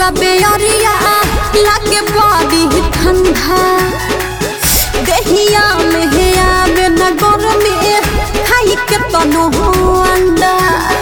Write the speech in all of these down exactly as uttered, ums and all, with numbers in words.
पछुआ बेअरिया लागे बड़ी ठंडा देहिया में है आवे न गरमी खाई के तनो अंडा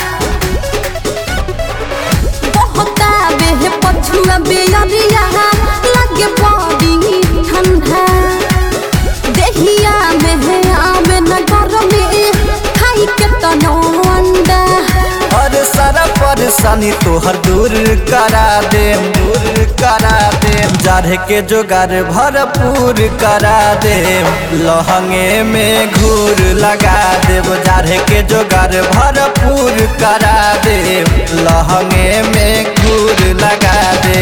बहुत आवे है पछुआ बेअरिया लागे बड़ी ठंडा देहिया में है आवे न गरमी खाई के तनो अंडा और सारा परेशानी तोहर दूर करा दे दूर करा दे जाढ़े के जोगार भरपूर करा दे लहंगे में घूर लगा दे जाढ़े के जोगार भरपूर करा दे लहंगे में घूर लगा दे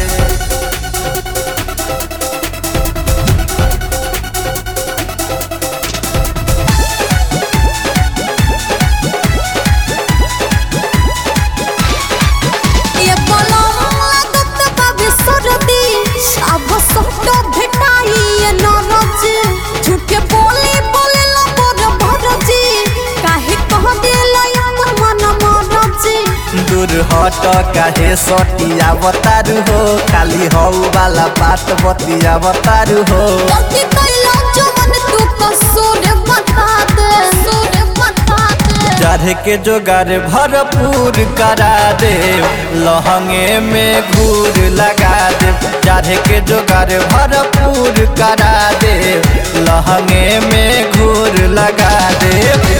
दूर हट काहे सटिया बतारू हो खाली हौ वाला बात बतिया बतारू हो जाढ़े के जोगार भरपूर करा दे लहंगे में घूर लगा दे जाढ़े के जोगार भरपूर करा दे लहंगे में घूर लगा दे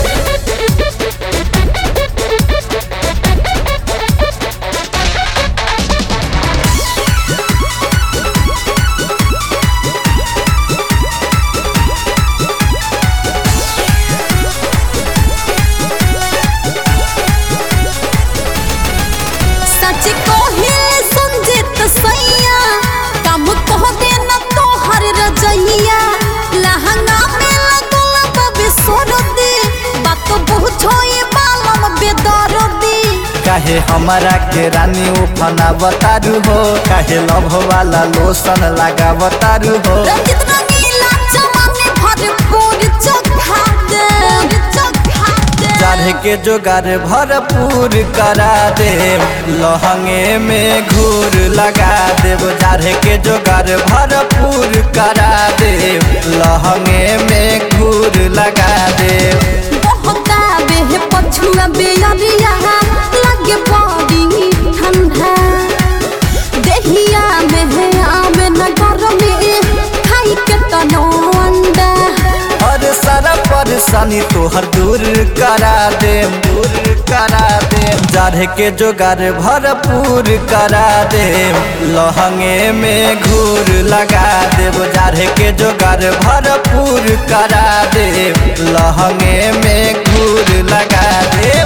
काहे हमारा के रानी उफना बतारू हो काहे लव वाला लोशन लगा बतारू हो जाढ़े के जोगार भरपूर करा दे लहंगे में घूर लगा दे जाढ़े के जोगार भरपूर करा दे लहंगे में घूर लगा दे पछुआ बेअरिया लागे बड़ी ठंडा देहिया में है आवे न गरमी खाई के तनो अंडा और सारा परेशानी तोहर दूर करा दे दूर करा दे जाढ़े के जोगार भरपूर करा दे लहंगे में घूर लगा दे जाढ़े के जोगार भरपूर करा दे लहंगे में घूर लगा दे।